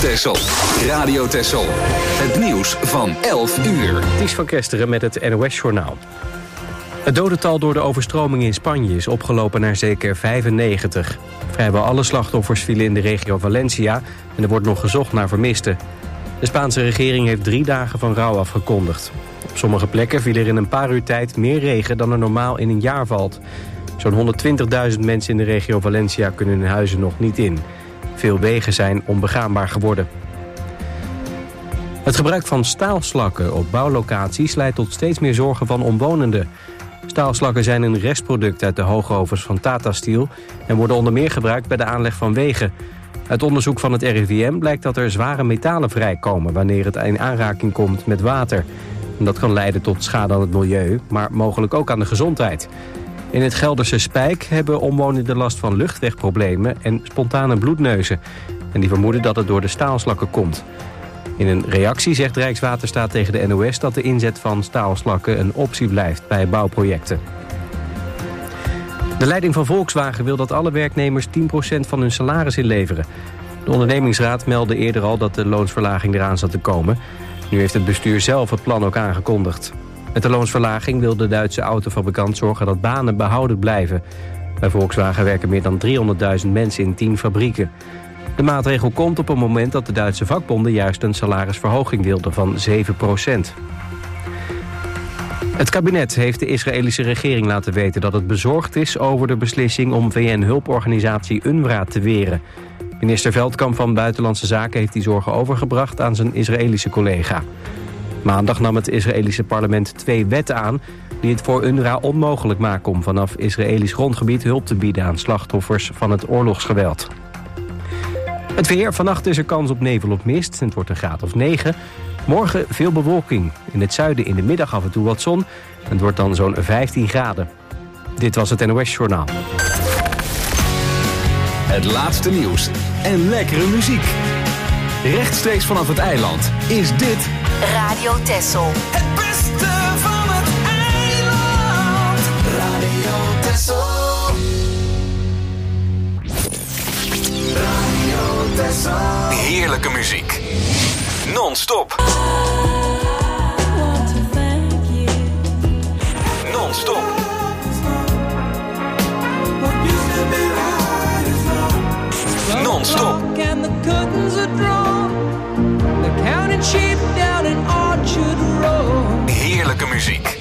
Texel. Radio Texel. Het nieuws van 11 uur. Ties van Kesteren met het NOS-journaal. Het dodental door de overstroming in Spanje is opgelopen naar zeker 95. Vrijwel alle slachtoffers vielen in de regio Valencia en er wordt nog gezocht naar vermisten. De Spaanse regering heeft 3 dagen van rouw afgekondigd. Op sommige plekken viel er in een paar uur tijd meer regen dan er normaal in een jaar valt. Zo'n 120.000 mensen in de regio Valencia kunnen hun huizen nog niet in. Veel wegen zijn onbegaanbaar geworden. Het gebruik van staalslakken op bouwlocaties leidt tot steeds meer zorgen van omwonenden. Staalslakken zijn een restproduct uit de hoogovens van Tata Steel en worden onder meer gebruikt bij de aanleg van wegen. Uit onderzoek van het RIVM blijkt dat er zware metalen vrijkomen wanneer het in aanraking komt met water. En dat kan leiden tot schade aan het milieu, maar mogelijk ook aan de gezondheid. In het Gelderse Spijk hebben omwonenden last van luchtwegproblemen en spontane bloedneuzen. En die vermoeden dat het door de staalslakken komt. In een reactie zegt Rijkswaterstaat tegen de NOS dat de inzet van staalslakken een optie blijft bij bouwprojecten. De leiding van Volkswagen wil dat alle werknemers 10% van hun salaris inleveren. De ondernemingsraad meldde eerder al dat de loonsverlaging eraan zat te komen. Nu heeft het bestuur zelf het plan ook aangekondigd. Met de loonsverlaging wil de Duitse autofabrikant zorgen dat banen behouden blijven. Bij Volkswagen werken meer dan 300.000 mensen in 10 fabrieken. De maatregel komt op een moment dat de Duitse vakbonden juist een salarisverhoging wilden van 7%. Het kabinet heeft de Israëlische regering laten weten dat het bezorgd is over de beslissing om VN-hulporganisatie UNRWA te weren. Minister Veldkamp van Buitenlandse Zaken heeft die zorgen overgebracht aan zijn Israëlische collega. Maandag nam het Israëlische parlement 2 wetten aan die het voor UNRWA onmogelijk maken om vanaf Israëlisch grondgebied hulp te bieden aan slachtoffers van het oorlogsgeweld. Het weer. Vannacht is er kans op nevel of mist. Het wordt een graad of 9. Morgen veel bewolking. In het zuiden in de middag af en toe wat zon. Het wordt dan zo'n 15 graden. Dit was het NOS Journaal. Het laatste nieuws en lekkere muziek. Rechtstreeks vanaf het eiland is dit Radio Texel. Het beste van het eiland. Radio Texel. Radio Texel. heerlijke muziek. Non-stop. Non-stop. Non-stop. And the curtains are drawn. The counting sheep down in Orchard Road. Heerlijke muziek.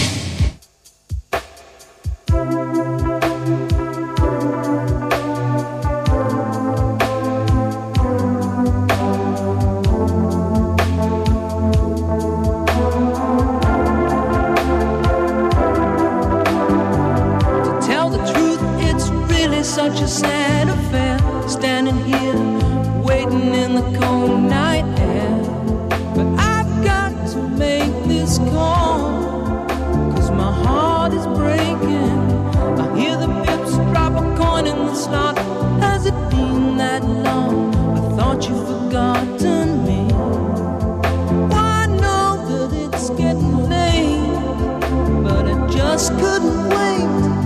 Such a sad affair, standing here, waiting in the cold night air. But I've got to make this call, 'cause my heart is breaking. I hear the pips drop a coin in the slot. Has it been that long? I thought you'd forgotten me. I know that it's getting late, but I just couldn't wait.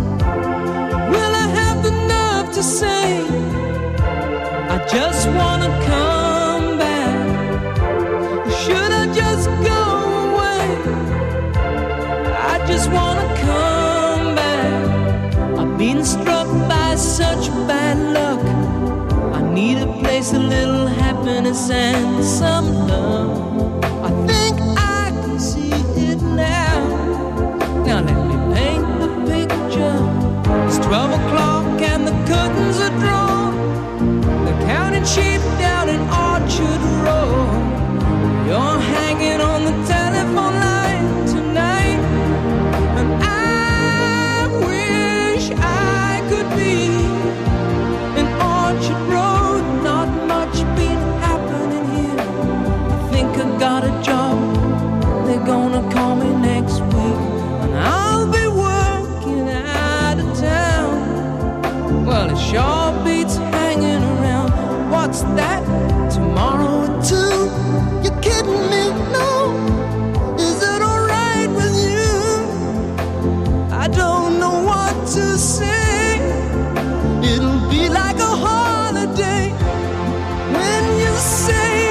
To say I just wanna come back. Should I just go away? I just wanna come back. I've been struck by such bad luck. I need a place, a little happiness and some love. I think I can see it now. Now let me paint the picture. It's 12 o'clock and the curtains are drawn. The counting sheep down in Orchard Road. You're hanging on the telephone line tonight, and I wish I could be in Orchard Road. Not much been happening here. I think I got a job. They're gonna call me next week, and I'll be working out of town. Well, it sure beats hanging around. What's that? Tomorrow at 2? You kidding me? No. Is it alright with you? I don't know what to say. It'll be like a holiday when you say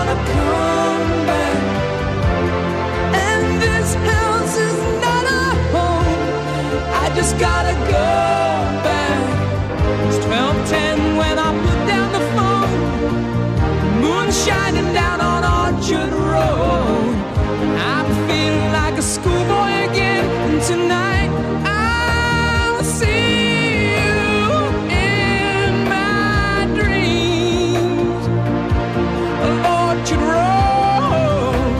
gonna come back. And this house is not a home. I just gotta go back. It's 12:10 when I put down the phone. Moon shining down on Orchard Road. I'm feeling like a schoolboy again. And tonight I'll see you in my dreams of Orchard Road.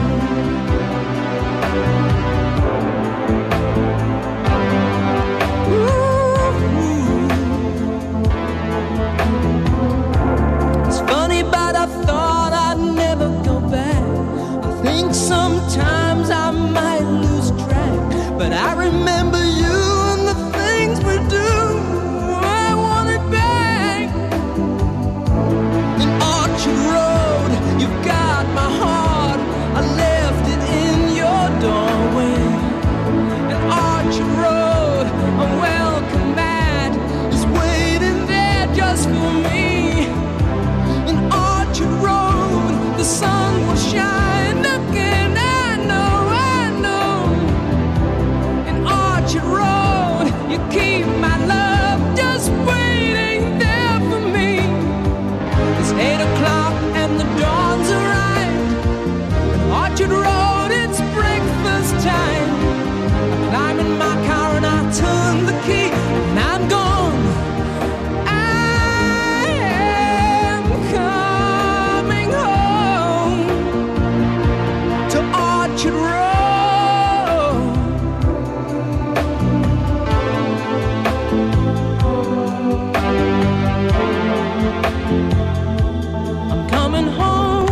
Ooh. It's funny, but I thought I'd never go back. I think sometimes I might lose track, but I remember you and the things we do. I want it back. In Orchard Road, you've got my heart. I left it in your doorway. In Orchard Road, a welcome mat is waiting there just for me. In Orchard Road, the sun will shine again. I know. In Orchard Road, you keep my love just waiting there for me. It's 8 o'clock and the dawn's arrived. In Orchard Road, it's breakfast time. I climb in my car and I turn the key, and I'm gone. I am coming home to Orchard Road. I'm coming home.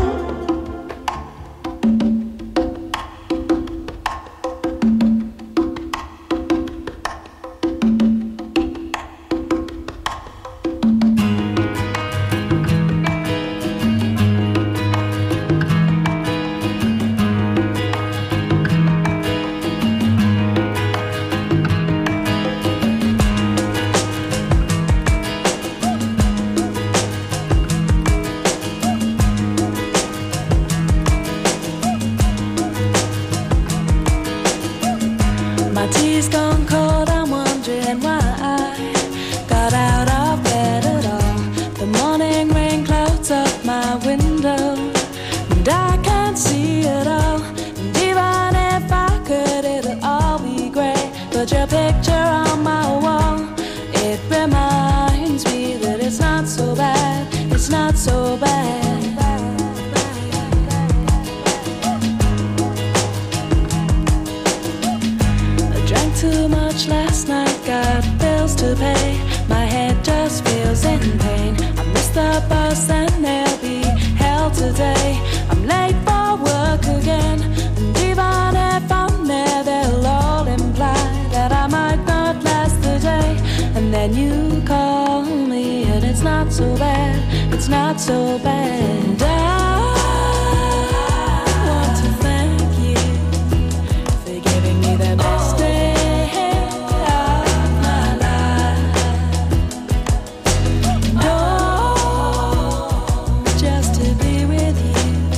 My tea's gone cold, I'm wondering why I got out of bed at all. The morning rain clouds up my window, and I can't see it all. And even if I could, it'll all be grey. But your picture on my wall, it reminds me that it's not so bad. It's not so bad. Too much last night, got bills to pay. My head just feels in pain. I missed the bus and there'll be hell today. I'm late for work again, and even if I'm there, they'll all imply that I might not last the day. And then you call me, and it's not so bad. It's not so bad. I want to thank you for giving me the best day. Just to be with you.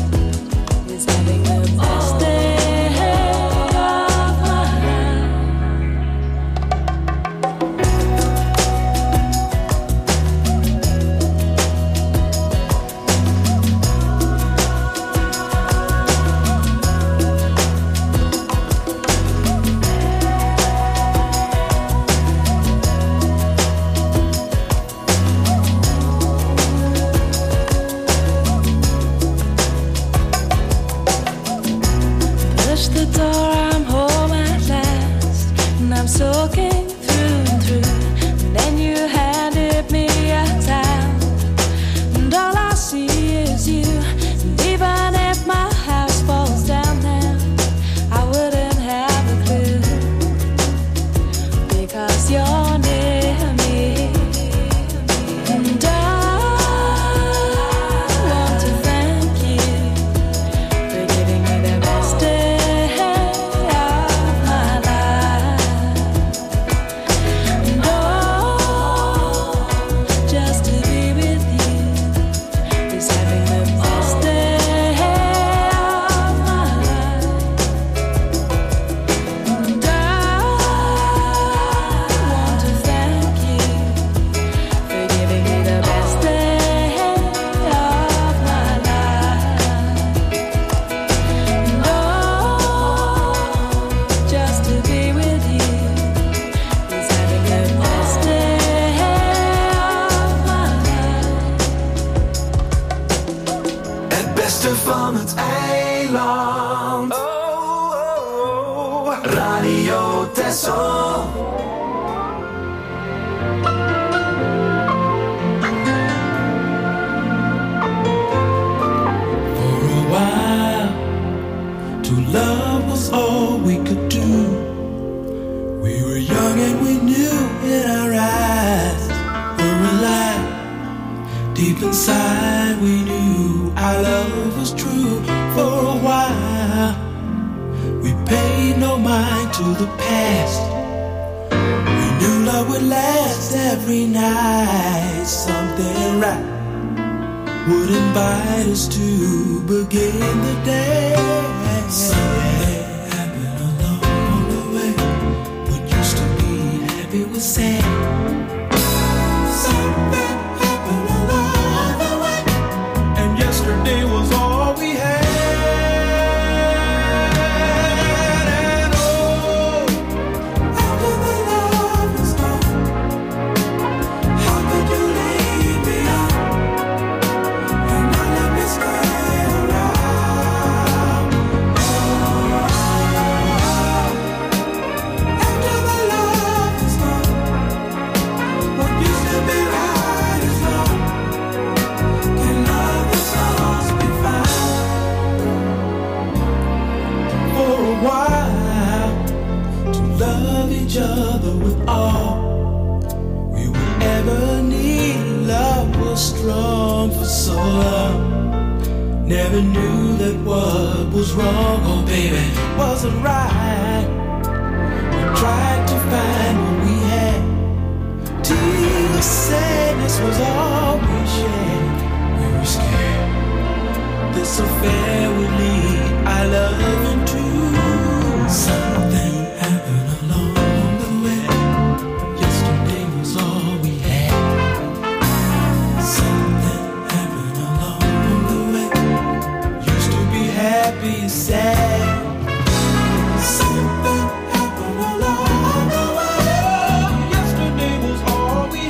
eiland. Radio Texel. For a while, to love was all we could do. We were young and we knew in our eyes were alive. Deep inside we knew our love was true. For a while we paid no mind to the past. We knew love would last every night. Something right would invite us to begin the day. Something happened along the way. What used to be happy was sad. Something happened along the way, and yesterday was all we had. And oh, after the love was gone, how could you leave me on and not let me stay around? Oh, after the love was gone, what used to be right is wrong. Can love that's lost be found? For a while, to love each other with all we would ever need. Love was strong for so long. Never knew that what was wrong, oh baby, wasn't right. We tried to find what we had. Tears, sadness was all we shared. We were scared this affair would lead our love into something happened along the way. Yesterday was all we had. Something happened along the way. Used to be happy, sad. Something happened along the way. Yesterday was all we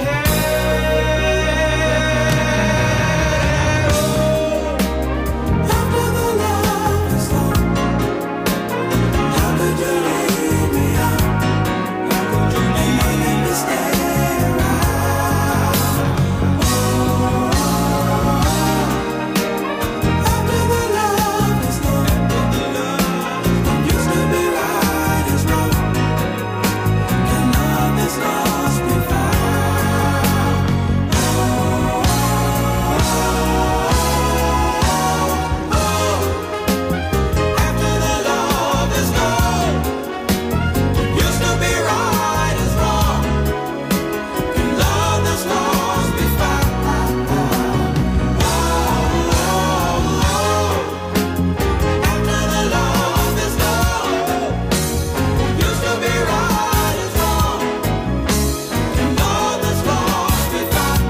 had. Oh, after the love is gone, how could you leave me on? How could you leave me stay around? Oh, after the love is gone, what used to be right is wrong. Can love that's lost be found? After the love is gone, what used to be right is wrong. Can love that's lost be found? After the love is gone, what used to be right is wrong. Can love that's lost be found?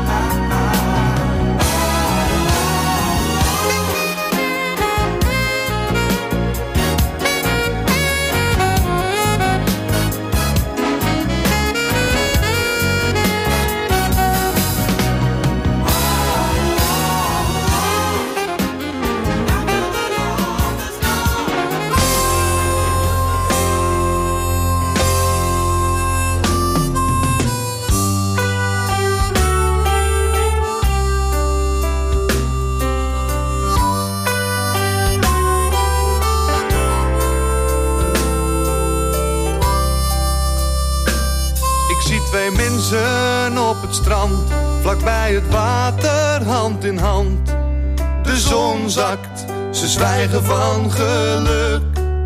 Ik zie twee mensen op het strand, vlakbij het water, hand in hand. De zon zakt, ze zwijgen van geluk.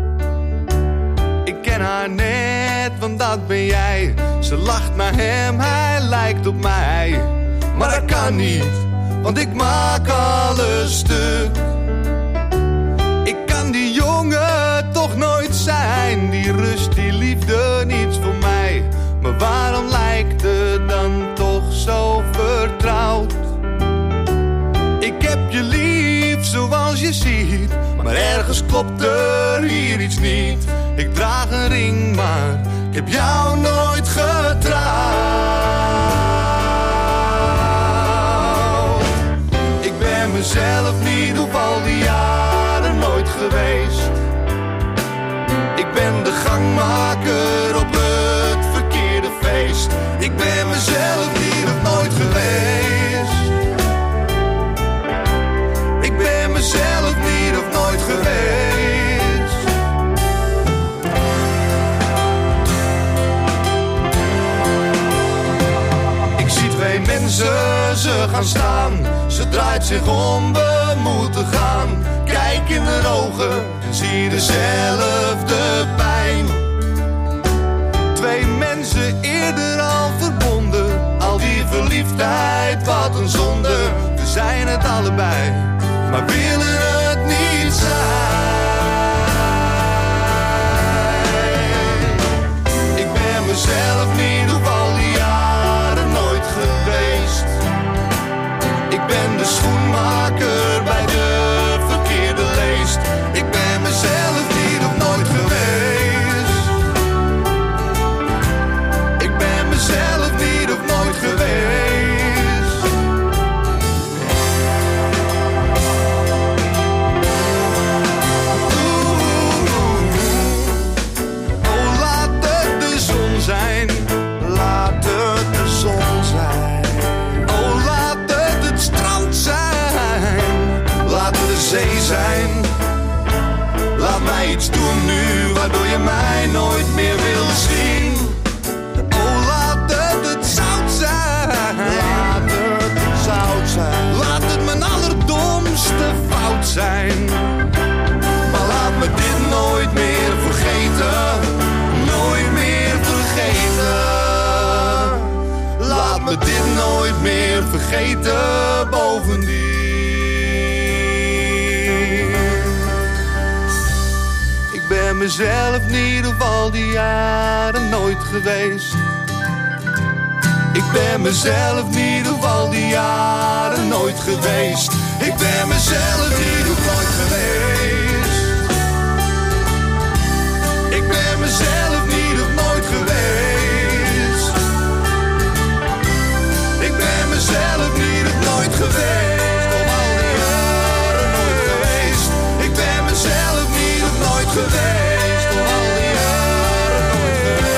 Ik ken haar net, want dat ben jij. Ze lacht naar hem, hij lijkt op mij. Maar dat kan niet, want ik maak alles stuk. Ik kan die jongen toch nooit zijn. Die rust, die liefde, niets voor mij. Maar waarom lijkt het dan toch zo vertrouwd? Ik heb je lief zoals je ziet, maar ergens klopt er hier iets niet. Ik draag een ring, maar ik heb jou nooit getrouwd. Ik ben mezelf niet op al die jaren nooit draait zich om, we moeten gaan. Kijk in de ogen en zie dezelfde pijn. Twee mensen eerder al verbonden. Al die verliefdheid, wat een zonde. We zijn het allebei, maar willen het niet zijn. Ik ben mezelf niet op al die jaren nooit geweest. Ik ben de schoenmaker bij de verkeerde leest. Ik ben mezelf niet op nooit geweest. Ik ben mezelf niet op nooit geweest. Oh, laat het de zon zijn. Laat het de zon zijn. Oh, laat het strand zijn. Laat het de zee zijn. Laat mij iets doen nu, waardoor je mij nooit meer wil zien. Oh, laat het zout zijn. Laat het zout zijn. Laat het mijn allerdomste fout zijn. Maar laat me dit nooit meer vergeten. Nooit meer vergeten. Laat me dit nooit meer vergeten, bovendien. Ik ben mezelf niet op al die jaren nooit geweest. Ik ben mezelf niet op al die jaren nooit geweest. Ik ben mezelf niet op nooit geweest. Ik ben mezelf niet op nooit geweest. Ik ben mezelf niet op nooit geweest. Op al die jaren nooit geweest. Ik ben mezelf niet op nooit geweest. Op al die jaren nooit geweest.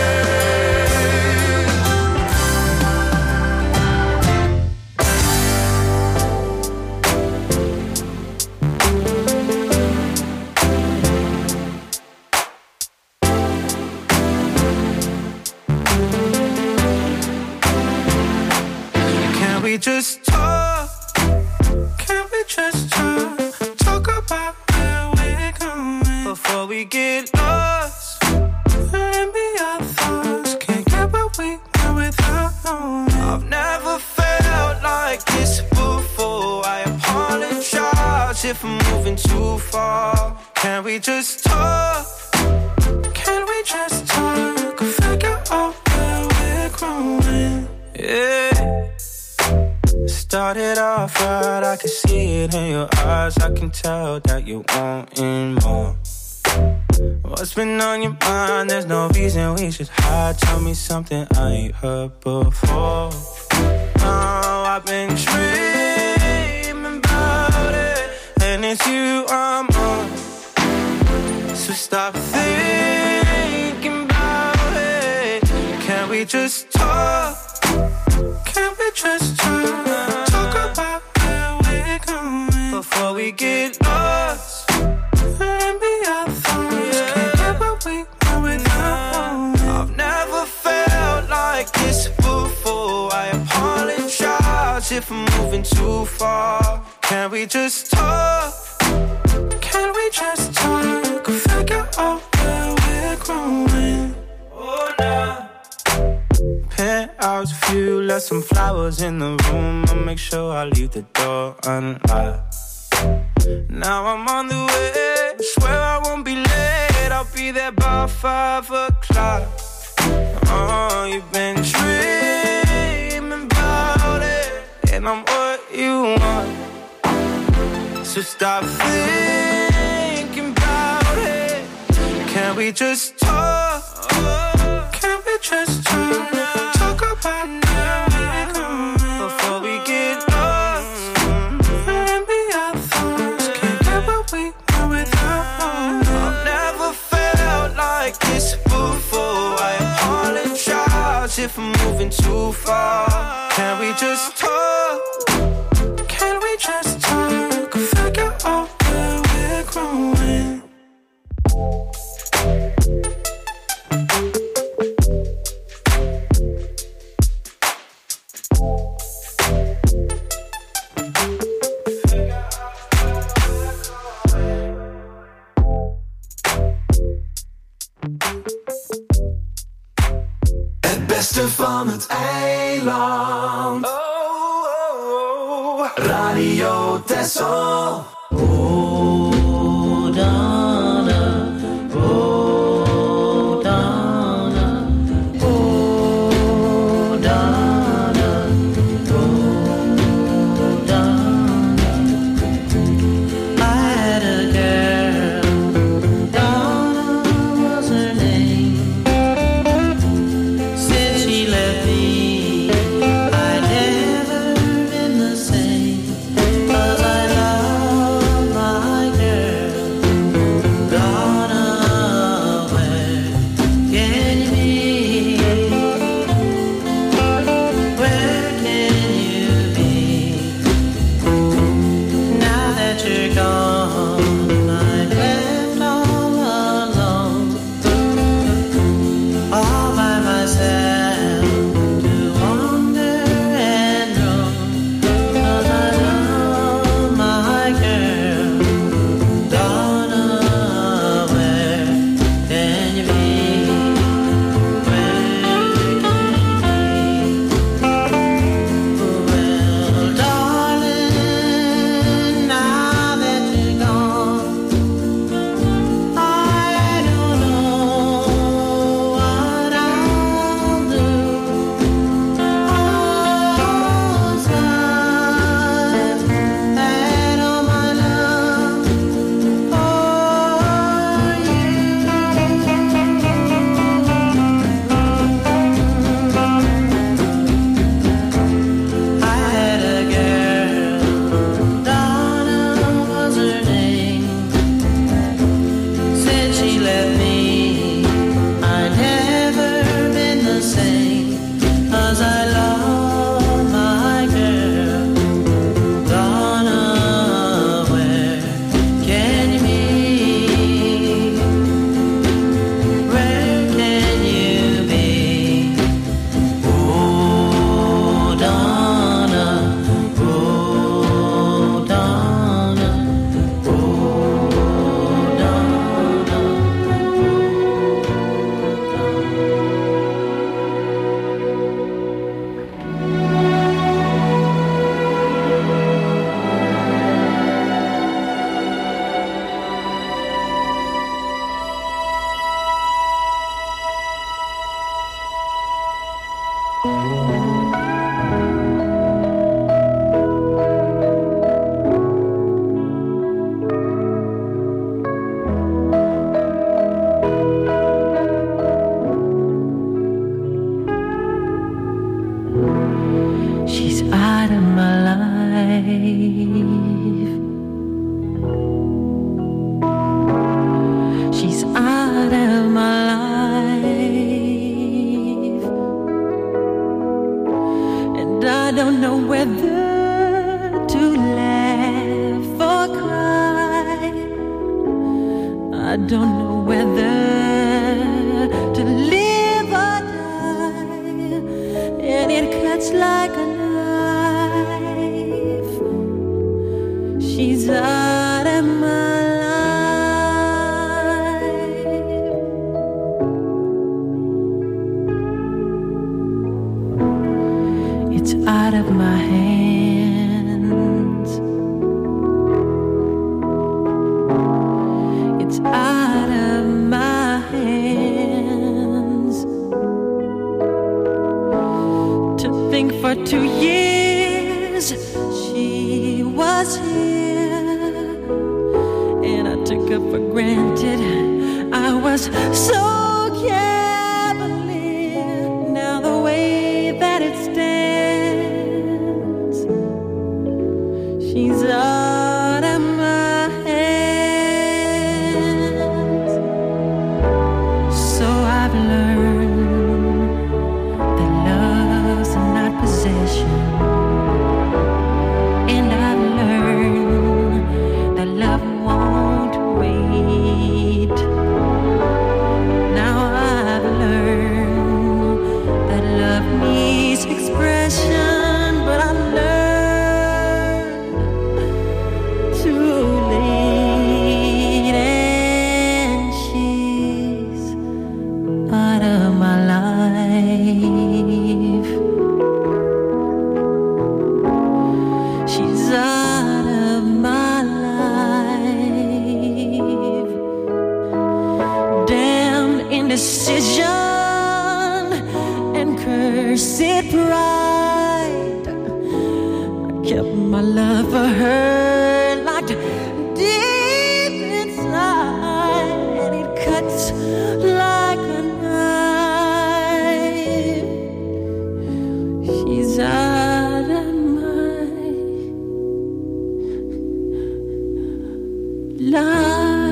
Can we just talk? Can we just talk? Talk about where we're going before we get lost. And be our thoughts. Can't get what we want without knowing. I've never felt like this before. I apologize if I'm moving too far. Can we just talk? Can we just talk? Figure out where we're growing. Yeah. Started off right, I can see it in your eyes. I can tell that you're wanting more. What's been on your mind? There's no reason we should hide. Tell me something I ain't heard before. Oh, I've been dreaming about it, and it's you I'm on. So stop thinking about it. Can we just talk? Can we just talk? Talk about where we're going before we get lost. And be our thoughts. Can't get what we want without. I've never felt like this before. I apologize if I'm moving too far. Can we just talk? Can we just talk? Figure out where we're growing. Oh, nah. Penthouse view, left some flowers in the room. I'll make sure I leave the door unlocked. Now I'm on the way, swear I won't be late. I'll be there by 5 o'clock. Oh, you've been dreaming about it, and I'm what you want. So stop thinking about it. Can we just talk? Can we just talk? Talk about where we're going before we get lost. And be our thoughts. Can't get what we want without. I've never felt like this before. I apologize if I'm moving too far. Can we just talk? Can we just talk? Figure out where we're growing. beste van het eiland. Radio Texel. Oh, Donna, oh, Donna, oh, Donna, oh, Donna. I had a girl, Donna was her name. Since she left me, I'd never been the same. 'Cause I love my girl, Donna, where can you be? Where can you be? Now that you're gone, I'm left all alone, all by myself to wander and roam. 'Cause I love my girl, Donna, where can you be? Where can you be? Well, darling, now that you're gone, I don't know what I'll do. 'Cause I've had all my love for you. I had a girl, Donna was her name. Since she left me, I've never been the same. 'Cause I love my girl, Donna, where can you be? Where can you be? Oh, Donna, oh, Donna, oh, Donna. She's out of my life. She's out of my life. And I don't know whether to laugh or cry. I don't know whether to live or die. And it cuts like a knife. She's out of my life. It's out of my hands. It's out of my hands. To think for 2 years she was here, and I took her for granted. I was so cavalier. Now the way that it stands, she's out of my hands. So I've learned that love's not possession, and I've learned that love won't wait. Now I indecision and cursed pride. I kept my love for her locked deep inside, and it cuts like a knife. She's out of my life.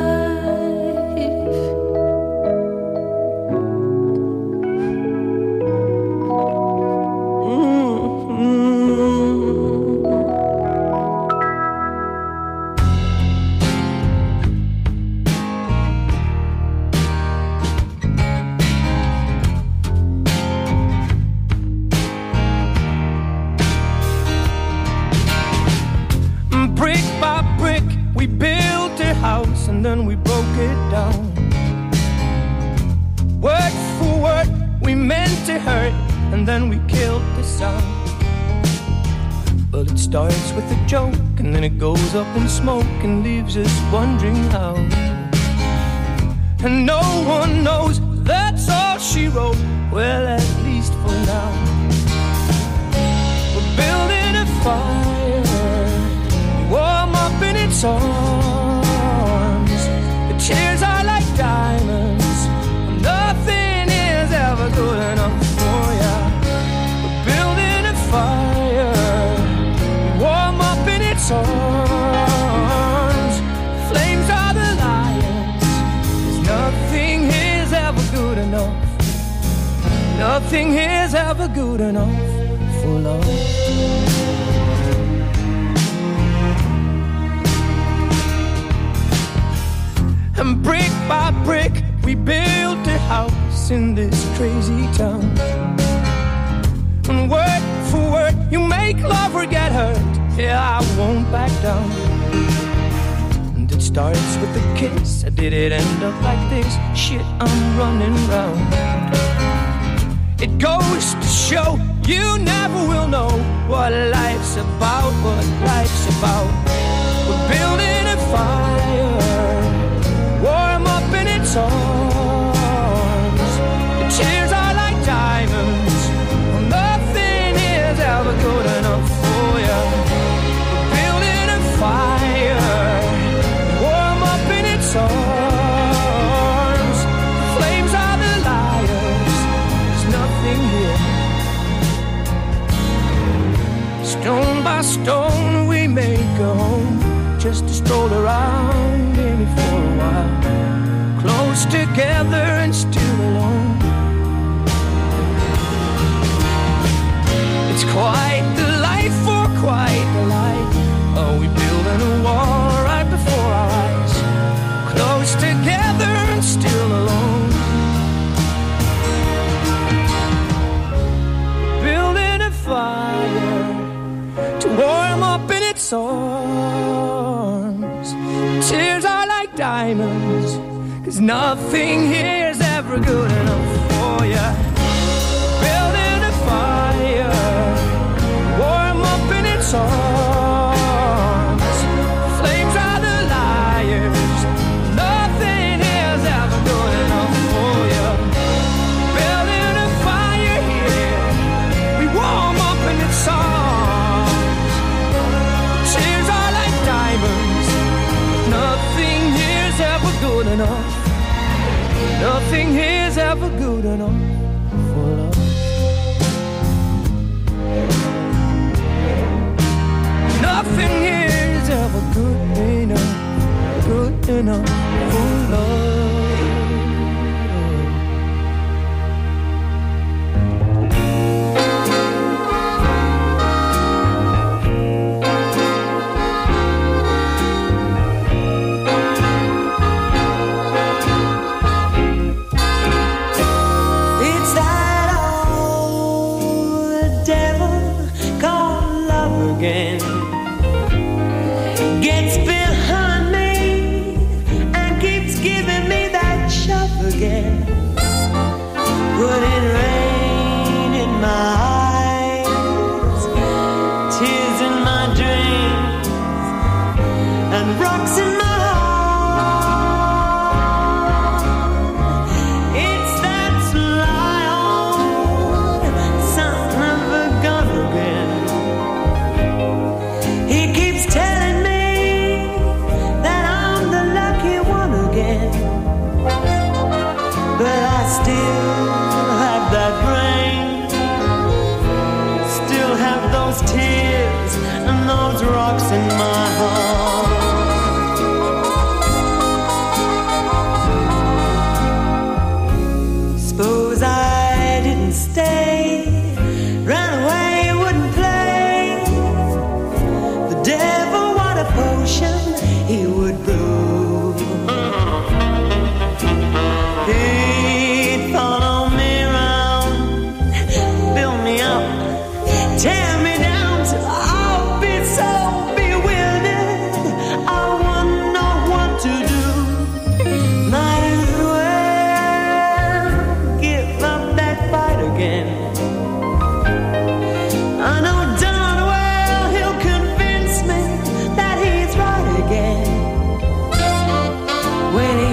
And then we broke it down. Word for word, we meant to hurt, and then we killed the sound. Well, it starts with a joke, and then it goes up in smoke and leaves us wondering how. And no one knows, that's all she wrote. Well, at least for now. We're building a fire, warm up in its arms. Tears are like diamonds. Nothing is ever good enough for ya. We're building a fire, warm up in its arms. Flames are the lions, 'cause nothing is ever good enough. Nothing is ever good enough for love. And brick by brick, we built a house in this crazy town. And word for word, you make love or get hurt. Yeah, I won't back down. And it starts with a kiss. Did it end up like this? Shit, I'm running round. It goes to show you never will know what life's about, what life's about. We're building a fire, warm up in its arms. The tears are like diamonds. Well, nothing is ever good enough for you. We're building a fire, warm up in its arms. The flames are the liars. There's nothing here. Stone by stone we make a home, just to stroll around in it for a while. Close together and still alone. It's quite the life for quite the life. Oh, we building a wall right before our eyes. Close together and still alone. Building a fire to warm up in its arms. Tears are like diamonds, 'cause nothing here's ever good enough for ya. Building a fire, warm up in its arms. Flames are the liars. Nothing here's ever good enough for ya. Building a fire here, we warm up in its arms. Tears are like diamonds. Nothing here's ever good enough. Nothing here's ever good enough for love. Nothing here's ever good enough for love. Gets behind me and keeps giving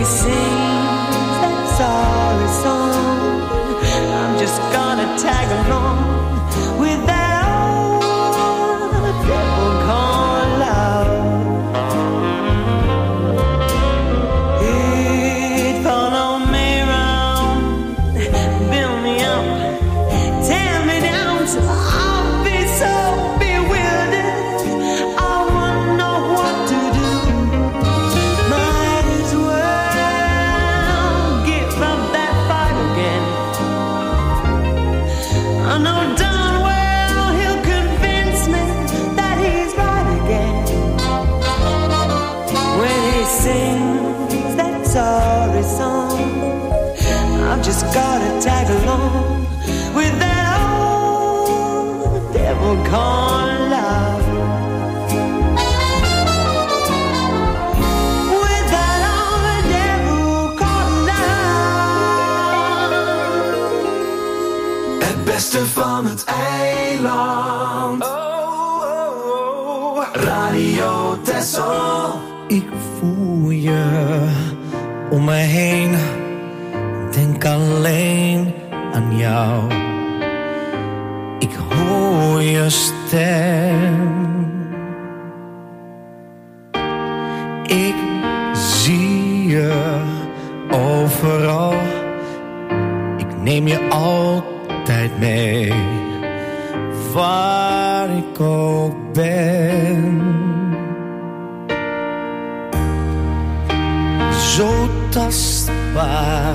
he sings that sorry song, I'm just gonna tag along with that old devil called love. It followed me round, build me up, tear me down till I'll be so bewildered. I wouldn't know what to do. Might as well give up that fight again. I know darn well he'll convince me that he's right again. When he sings that sorry song, I've just gotta tag along with that old devil called love. With that old devil called love. Het beste van het eiland. Radio Texel. Ik voel je om me heen, denk alleen aan jou. Ik hoor je stem, ik zie je overal. Ik neem je altijd mee, waar ik ook ben. Zo tastbaar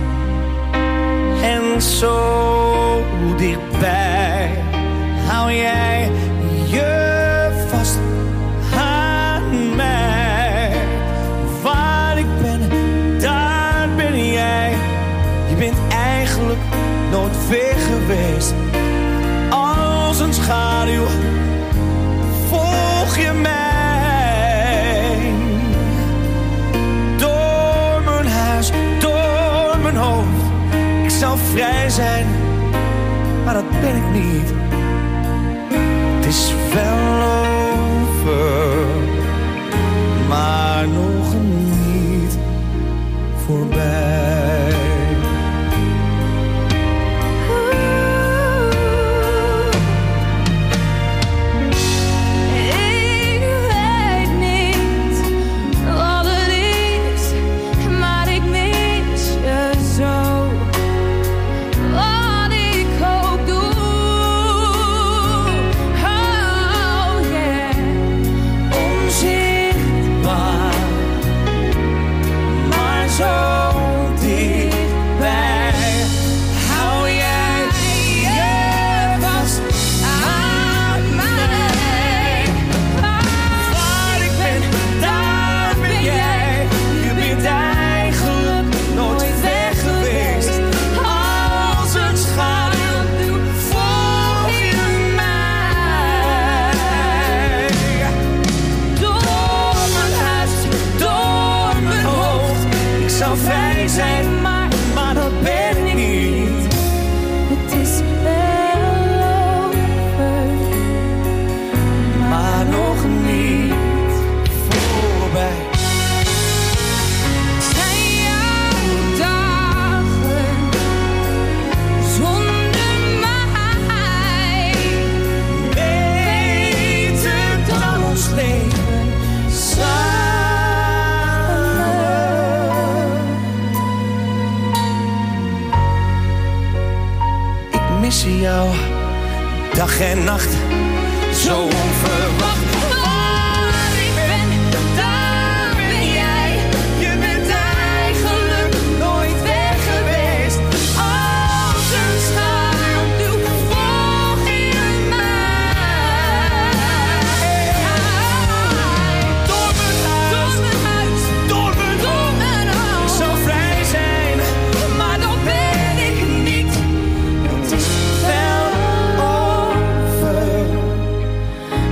en zo dichtbij, hou jij je vast aan mij. Waar ik ben, daar ben jij. Je bent eigenlijk nooit weg geweest. Als een schaduw volg je mij. Ik zou vrij zijn, maar dat ben ik niet. Het is wel over, maar nog niet voorbij. Jou, dag en nacht, zo onverwacht. Waar ik ben, daar ben jij. Je bent eigenlijk nooit weg geweest. Als een schaduw volg je mij. Door mijn huis, door mijn hoofd. Ik zou vrij zijn, maar dat ben ik niet. Het is wel over,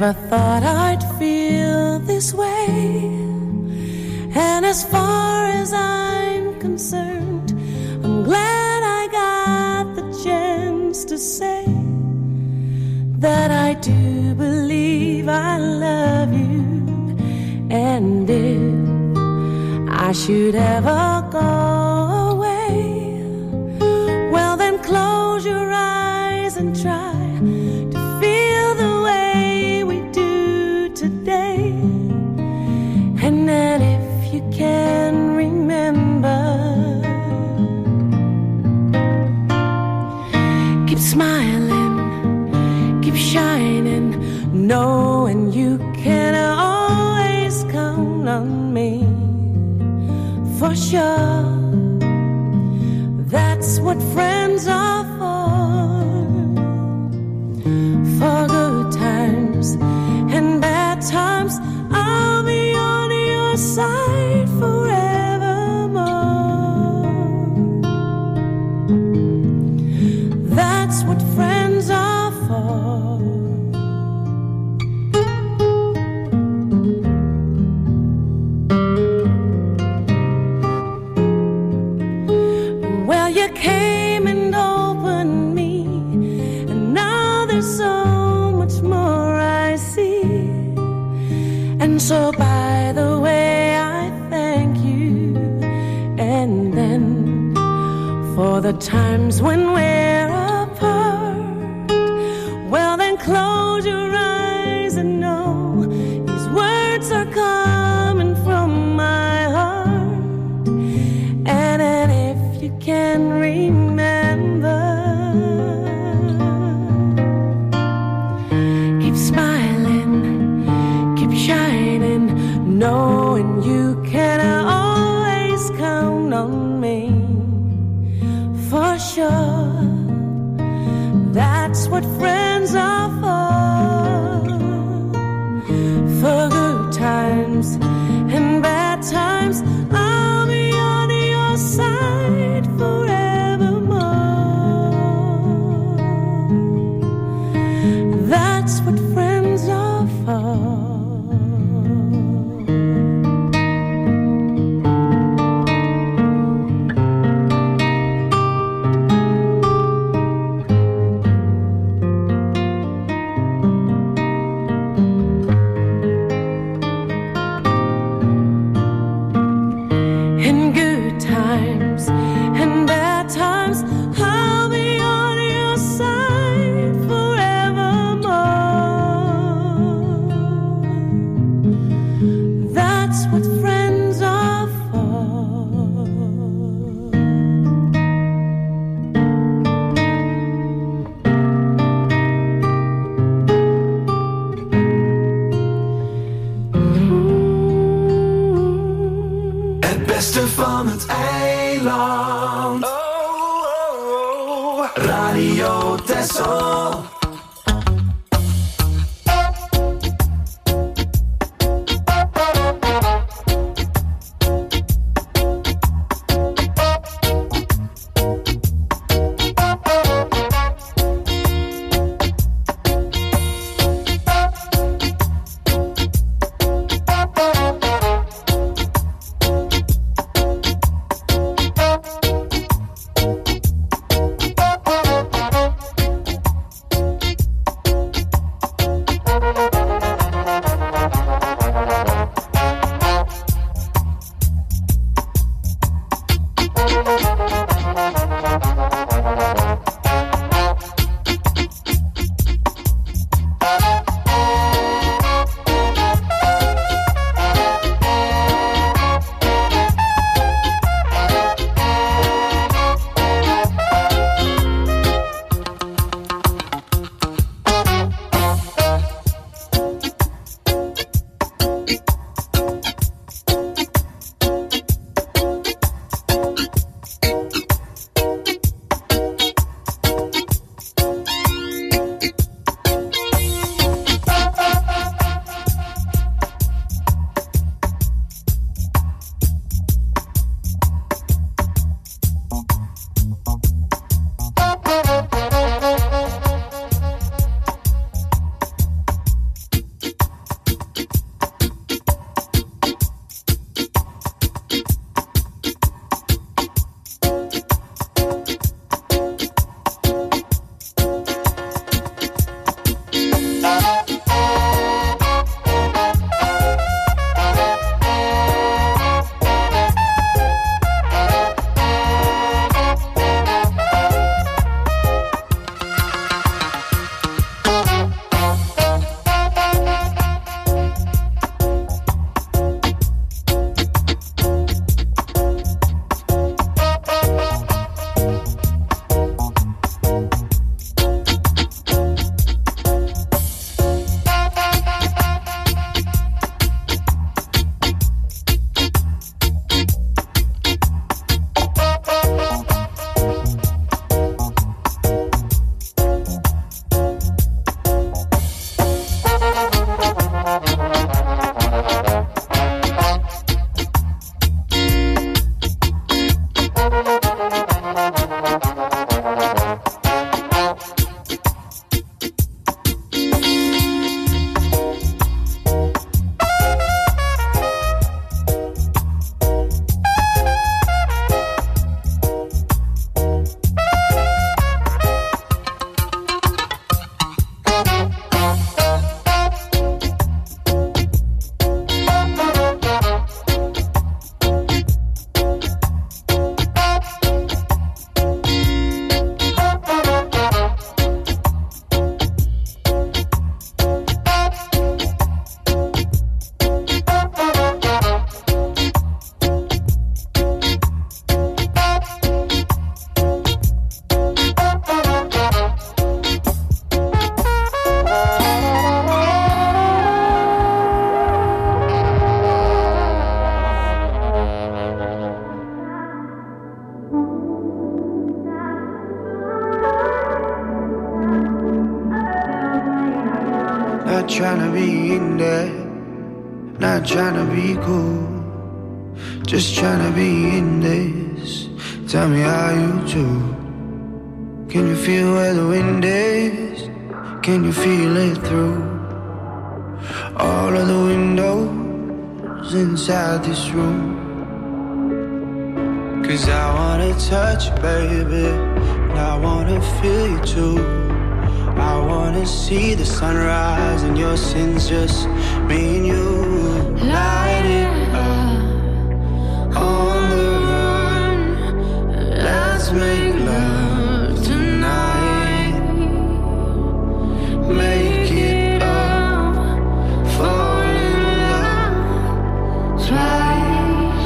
Never thought I'd feel this way. And as far as I'm concerned, I'm glad I got the chance to say that I do believe I love you. And if I should ever go away, well then close your eyes and try to feel the way we do today. And then if you can remember, keep smiling, keep shining, knowing you can always count on me. For sure, that's what friends are for. For good times and bad times, I'll be on your side forevermore. That's what friends are for. Well, you came and opened me, and now there's so much more I see. And so by the way, I thank you. And then for the times when we're apart, well then close your eyes and know these words are coming from my heart. And then if you can remember, keep smiling, keep shining, knowing you can always count on me. For sure, that's what friends are for. For good times and bad times, I'll be on your side forevermore. That's what friends are for. In good times and bad times, I'll be on your side forevermore. That's what friends are for. Het beste van het eiland. Radio Texel. not trying to be in there, not trying to be cool, just trying to be in this. Tell me how you do. Can you feel where the wind is? Can you feel it through all of the windows inside this room? 'Cause I wanna touch you, baby, and I wanna feel you too. I wanna see the sunrise and your sins, just me and you. Light it up on the run. Let's make love tonight. Make it up, fall in love twice.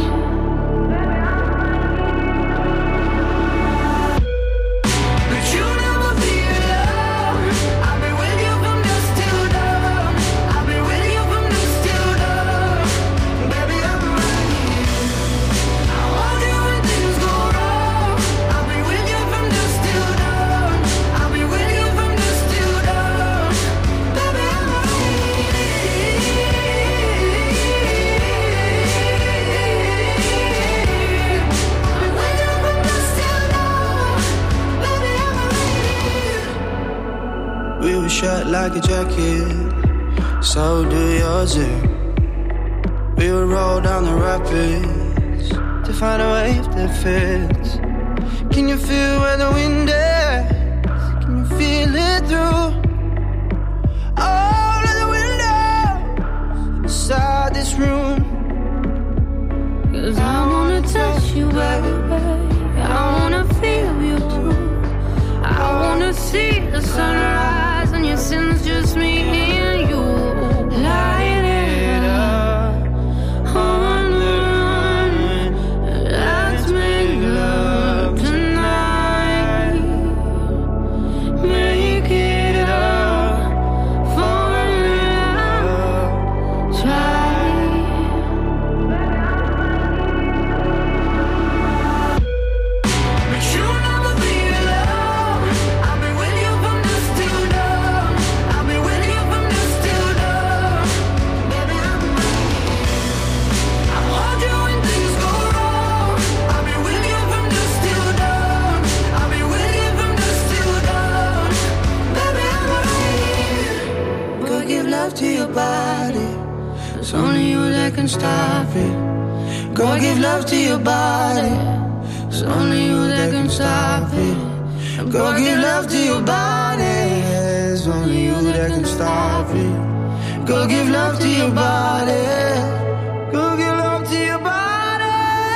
But you never feel love. I've been with you from dusk till dawn. I've been with you from dusk till dawn. Baby, I'm right here. I want you when things go wrong. I'll be with you from dusk till dawn. I'll be with you from dusk till dawn. Baby, I'm right here. I'm with you from dusk till dawn. Baby, I'm right here. We were shut like a jacket, so do yours too. We would roll down the rapids to find a wave that fits. Can you feel where the wind is? Can you feel it through all of the windows inside this room? 'Cause I wanna touch you, baby. I wanna feel you too. I wanna see the sunrise and your sins, just me and you. Light it up on the run. Let's make love tonight. Make it up, fall in love twice. But you never feel love. I've been with you from dusk till dawn. I've been with you from dusk till dawn. Baby, I'm right here. I want you when things go wrong. I'll be with you from dusk till dawn. I'll be with you from dusk till dawn. Baby, I'm right here. Go give love to your body. It's only you that can stop it. Go give love to your body. It's only you that can stop it. Go give love to your body. It's only you that can stop it. Go give love to your body. Go give love to your body.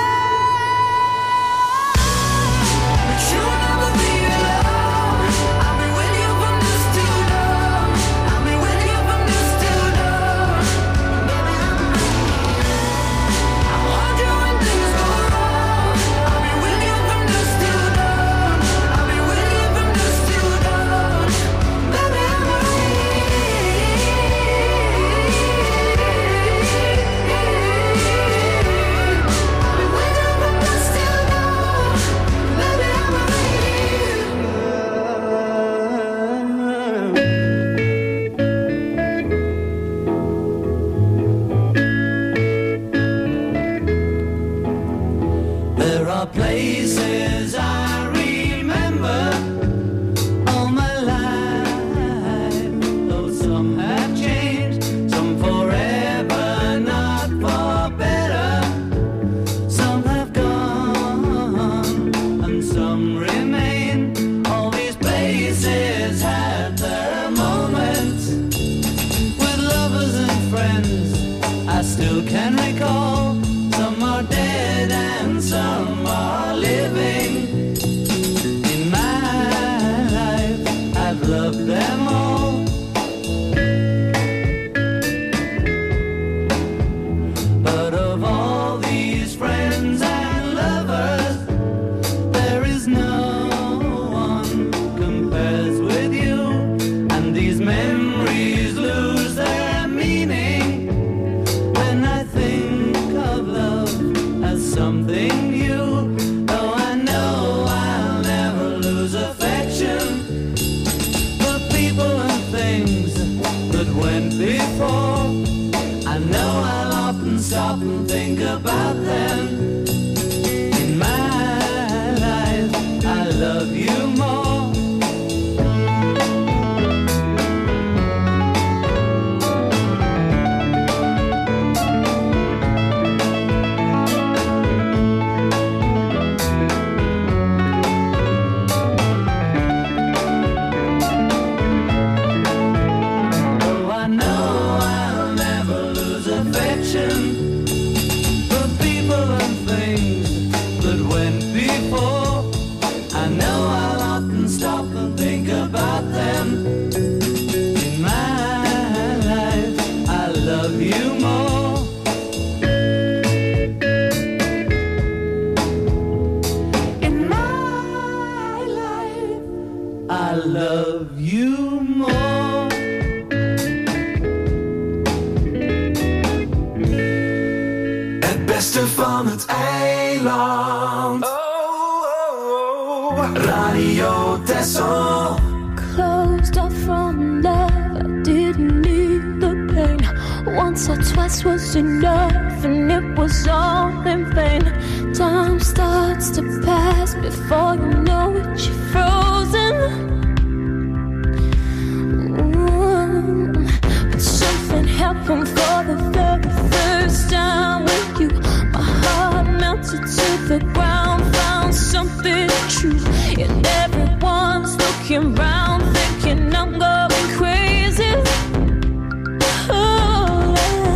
But you never feel love. I'll be with you from dusk till dawn. I'll be with you from dusk till dawn. Baby, I'm right here. I want you when things go wrong. I'll be with you from dusk till dawn. I'll be with you from dusk till dawn. Baby, I'm right here. before. I know I'll often stop and think about them. In my life, I love you more. In my life, I love you more. Het beste van het eiland. Radio Texel. Closed off from love, I didn't need the pain. Once or twice was enough, and it was all in vain. Time starts to pass before you know it, you're frozen. But something happened for the very first time with you. My heart melted to the ground, found something true. And everyone's looking round, thinking I'm going crazy. Oh,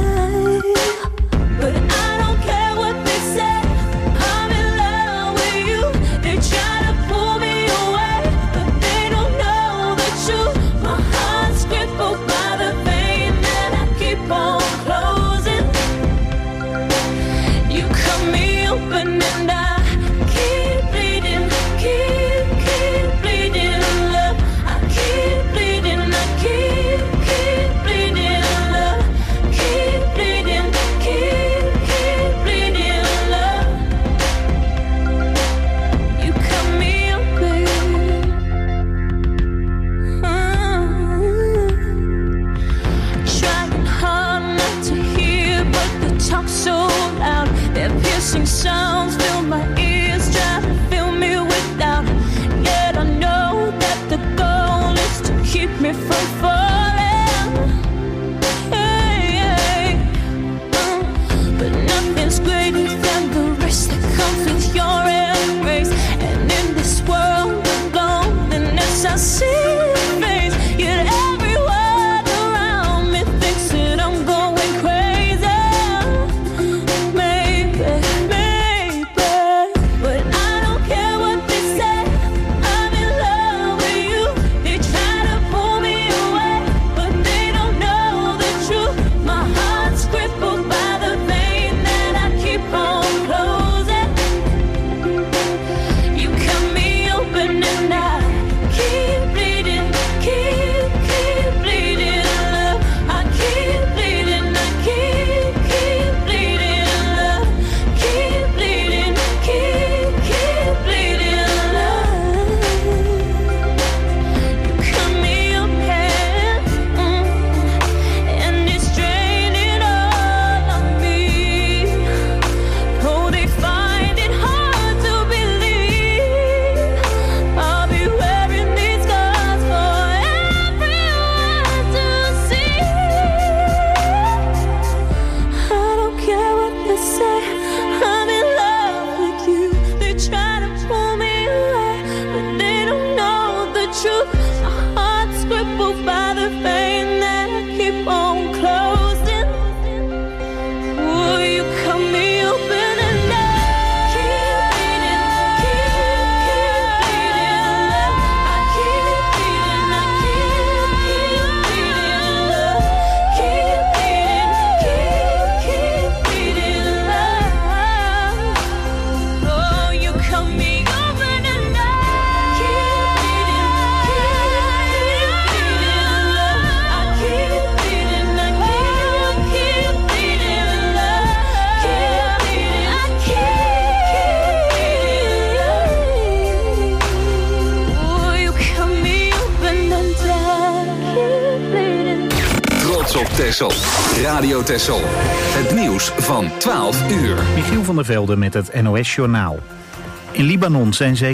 but I don't care what they say. I'm in love with you. They try to pull me away, but they don't know the truth. My heart's crippled by the pain that I keep on closing. You cut me open and I keep bleeding, keep bleeding, love. I keep bleeding, I keep bleeding, love. Keep bleeding, keep bleeding, love. You cut me open. Trying hard not to hear, but the talk's so loud. Their piercing sounds fill my ears, try to fill me with doubt. Yet I know that the goal is to keep me from falling. Hey, hey. But nothing's greater than the rest that comes with your embrace. And in this world of loneliness, I see your face. Yet everyone around me thinks that I'm going crazy. Maybe, but I don't care what they say. I'm in love with you. They try to pull me away, but they don't know the truth. My heart's crippled by the pain that I keep on closing. You cut me open and I keep bleeding, keep bleeding, love. I keep bleeding, I keep bleeding, love. Keep bleeding, keep bleeding, love. You cut me open, and it's draining all of me. Oh, they find it hard to believe I'll be wearing these scars for everyone to see. I don't care what they say. I'm in love with you. They try to pull me away, but they don't know the truth. My heart's crippled by the pain that I keep on closing. Oh, you cut me open and I keep bleeding, love. I keep bleeding, I keep bleeding, love. Keep bleeding, love. Oh, you cut me open and I keep bleeding, love. I keep bleeding, I keep bleeding, love. Keep bleeding, I keep bleeding. Oh, you cut me open and I keep bleeding. Trots op Texel. Radio Texel. Het nieuws van 12 uur. Michiel van der Velde met het NOS-journaal. In Libanon zijn zeker